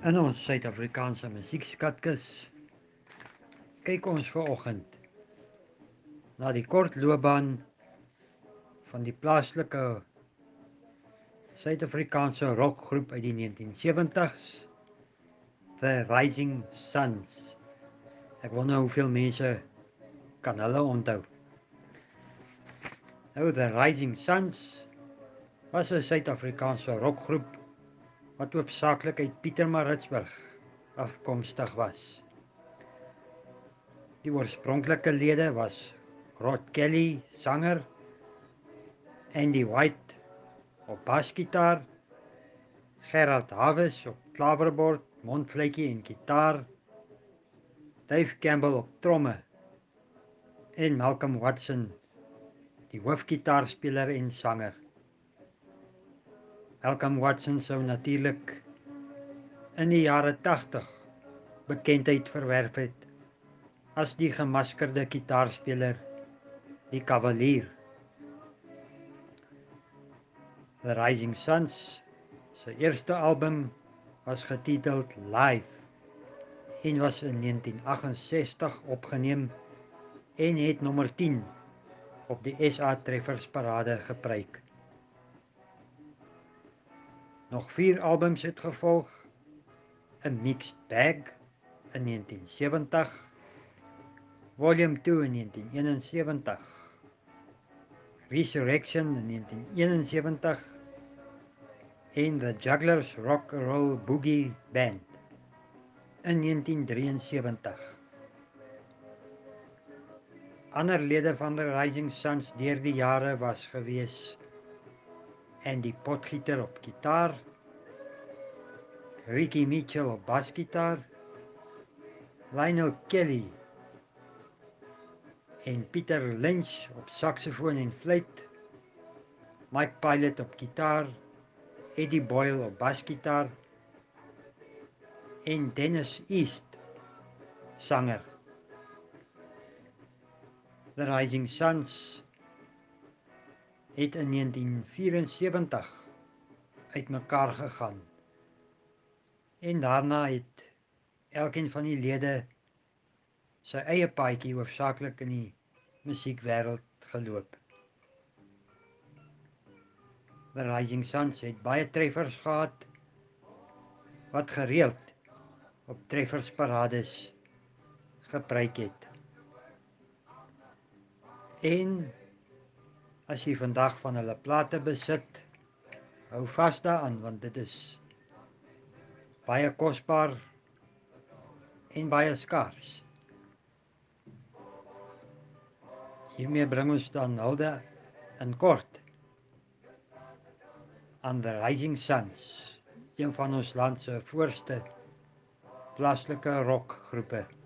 In ons Suid-Afrikaanse musiekskatkis kyk ons vanoggend na die kort loopbaan van die plaaslike Suid-Afrikaanse rockgroep uit die 1970s, The Rising Suns. Ek wonder hoeveel mense kan hulle onthou. Nou, The Rising Suns was 'n Suid-Afrikaanse rockgroep wat hoofsaaklik uit Pietermaritzburg afkomstig was. Die oorspronklike lede was Rod Kelly, sanger, Andy White op basgitaar, Gerald Havis op klaverbord, mondfluitjie en gitaar, Dave Campbell op tromme en Malcolm Watson, die hoofgitaarspeler en sanger. Malcolm Watson sou natuurlik in die jare 80 bekendheid verwerf het as die gemaskerde gitaarspeler, die Kavalier. The Rising Suns se eerste album was getiteld Live en was in 1968 opgeneem en het nommer 10 op die SA Treffersparade gepryk. Nog 4 albums het gevolg: A Mixed Bag in 1970, Volume 2 in 1971, Resurrection in 1971 en The Jugglers Rock and Roll Boogie Band in 1973. Ander lede van The Rising Suns deur die jare was gewees Andy Potgieter op gitaar, Ricky Mitchell op basgitaar, Lionel Kelly en Peter Lynch op saksofoon en fluit, Mike Pilot op gitaar, Eddie Boyle op basgitaar en Dennis East, sanger. The Rising Suns het in 1974 uitmekaar gegaan en daarna het elkeen van die lede sy eie paadjie hoofsaaklik in die musiekwêreld geloop. The Rising Suns het baie treffers gehad wat gereeld op treffersparades gepryk het. En as jy vandag van hulle plate besit, hou vas daaraan want dit is baie kosbaar en baie skaars. Hiermee bring ons dan hulde in kort aan The Rising Suns, een van ons land se voorste plaaslike rockgroepe.